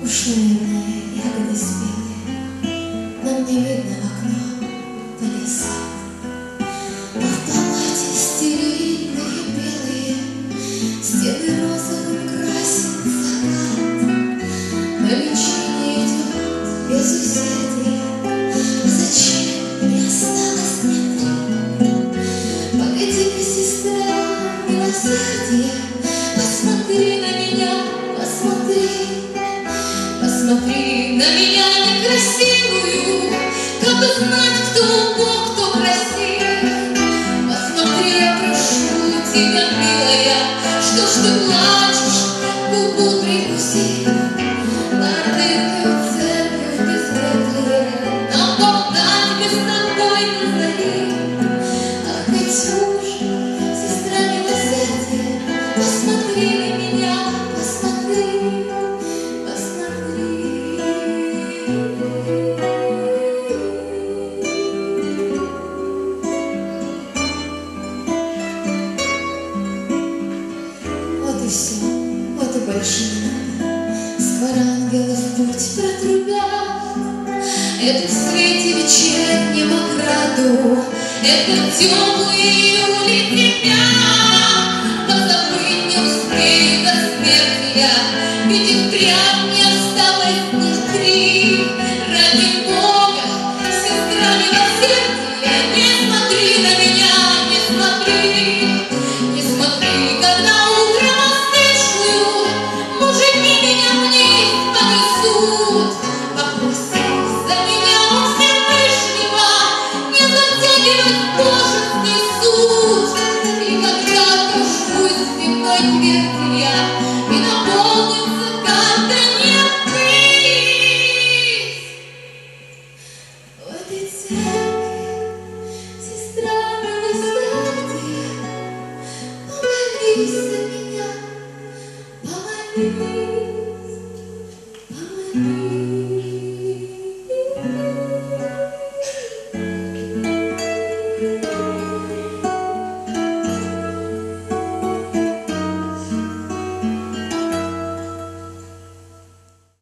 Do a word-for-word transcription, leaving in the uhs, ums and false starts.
Пушные ягоды спелые, нам не видно в окно полез свет. А в палате стерильные белые стены розовым красит закат. На лечение идет без усердия, а зачем мне осталось внутри? Погоди-ка, сестра, милосердие, посмотри на меня, посмотри. Посмотри на меня некрасивую, как узнать, кто Бог, кто красив. Посмотри, я прошу тебя, милая, что ж ты плачешь, губу прикуси. Нардыкаю церковь безветрие, нам болтать беспокойно зари. Ах, Катюша, сестра милосердия, посмотри на меня, посмотри. Вот и все, вот и больше не надо. Скоро ангелы в путь протрубят эту в свете вечернем ограду, этот теплый июль тебя. Позабыть не успею до смерти я, ведь и впрямь не осталось дня три. Ради Бога, сестра милосердия, не смотри на меня, не смотри. Не смотри, когда утром остывшую мужики меня вниз понесут. Попроси за меня у Всевышнего не затягивать божеский суд. И когда дождусь дневной тверди я, и наполнится каждый небыль. В этой церкви, сестра милосердия, помолись за меня, помолись.